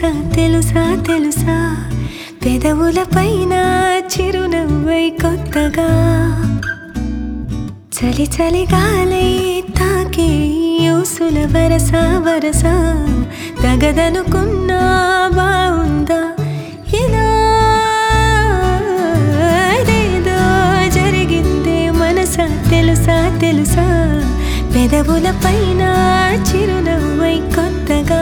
మనసా తెలుసా తెలుసా పెదవులపైన చిరునవ్వై కొత్తగా చలి చలి గాలై తాకే యూసుల వరస వరస తగదనుకున్నా బావుందా ఇలా ఏదో జరిగిందే మనసా తెలుసా తెలుసా పెదవులపైన చిరునవ్వై కొత్తగా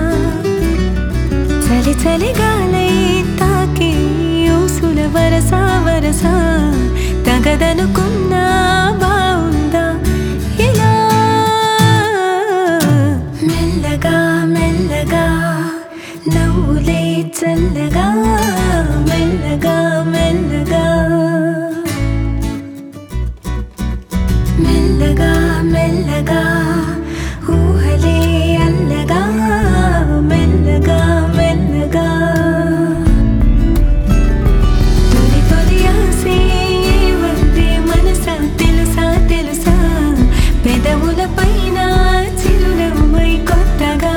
చలి చలి గాలై తాకే యూసుల వరస వరస తగదనుకున్నా బావుందా ఇలా మెల్లగా మెల్లగా నవ్వులే చల్లగా మెల్లగా మెల్లగా మెల్లగా మెల్లగా ఊహలే అల్లగా మెల్లగా మెల్లగా తొలి తొలి ఆసే వందే మనసా తెలుసా తెలుసా పెదవులపైన చిరునవ్వై కొత్తగా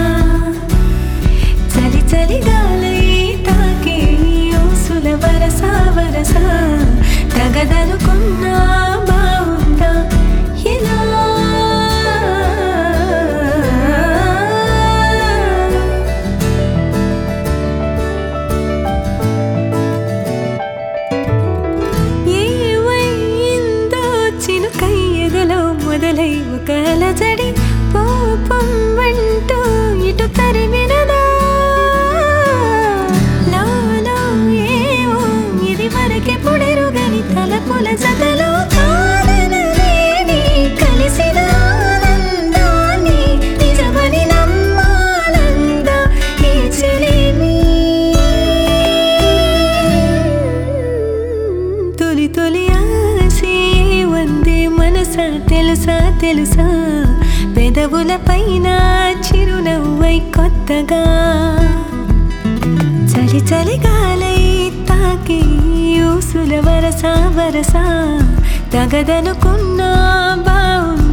చలి చలి గాలై తాకే ఊసుల వరస వరస తగదనుకున్నా బావుందా ఇలా ఏవైందో చినుకై ఎదలో మొదలై ఒక అలజడి కోపం అంటూ ఇటు తరిమినదా లాలో ఏవో ఇది వరకెప్పుడెరుగని తలపుల జతలో కాదనలేని కలిసిన ఆనందాన్ని నిజమని నమ్మాలందా ఈ చెలిమి తొలి తొలి ఆసే వందే మనసా తెలుసా తెలుసా పెదవులపైన చిరునవ్వై కొత్తగా చలి చలి గాలై తాకి యూసుల వరస వరస తగదనుకున్నా బావుందా